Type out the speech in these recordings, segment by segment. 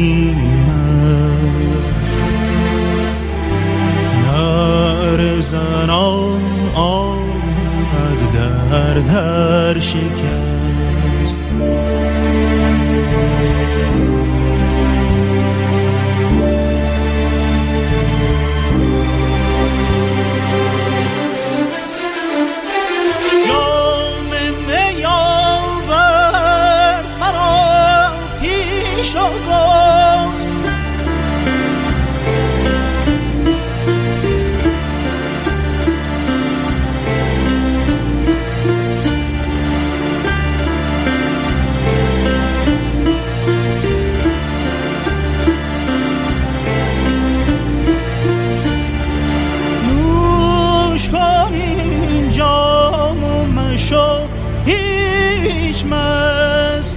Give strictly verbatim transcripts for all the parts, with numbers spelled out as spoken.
نعره زنان آمد در در شکست. هیچ مست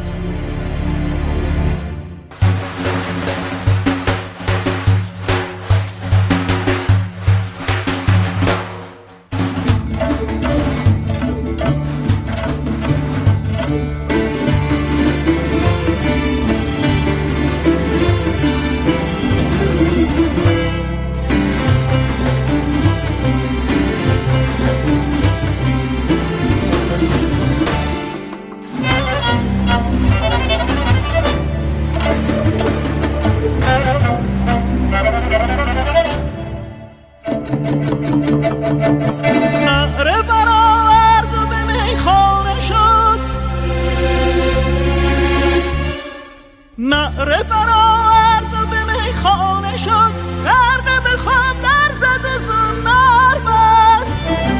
نعره برآورد و به میخانه شد، نعره برآورد و به میخانه شد، غرقه به خواب در زد و زنار بست.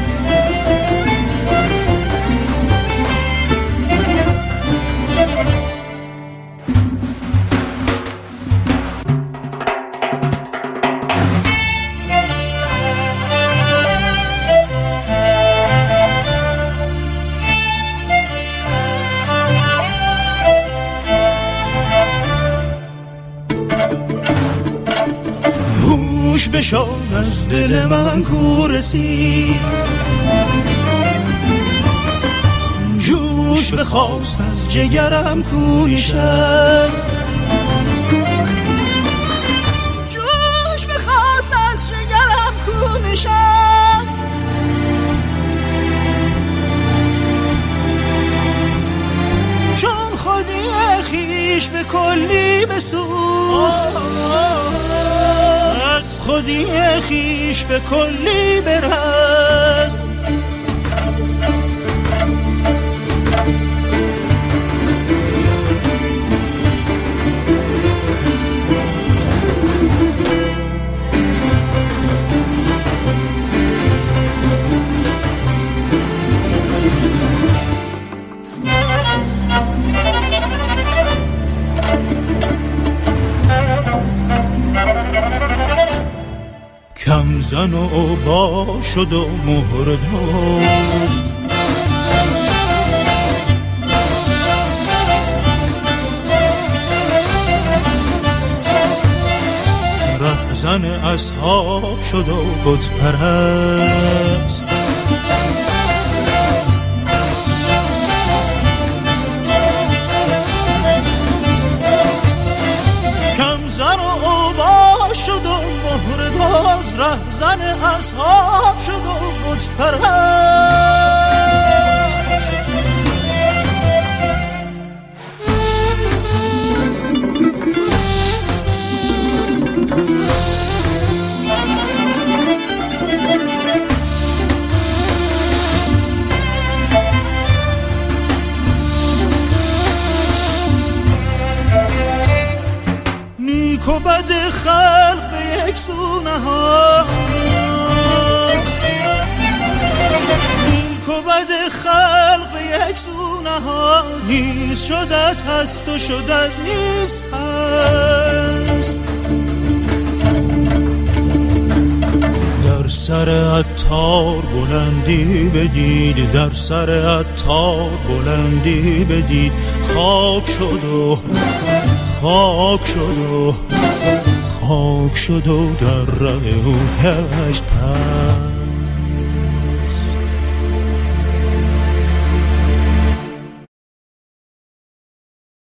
هوش بشان از دل من کو رسید، جوش بخواست از جگرم کو نشست، جوش بخواست از جگرم کو نشست. چون خودی خیش به کلی بسوخت، از خودی خیش به کلی برست. کم زن و با شد و مهر داشت، رهزن اصحاب شد و بت پرست. کم زن و با شد و مهر داشت، رهزن اصحاب شد و بت پرست. نیک و بد خلق به یک سو نهاد، نیک و بد خلق به یک سو نهاد. نیست شد از هست و شد از نیست هست. در سر عطار بلندی بدید، در سر عطار بلندی بدید. خاک شد و خاک شد و خاک شد و در ره او گشت پست.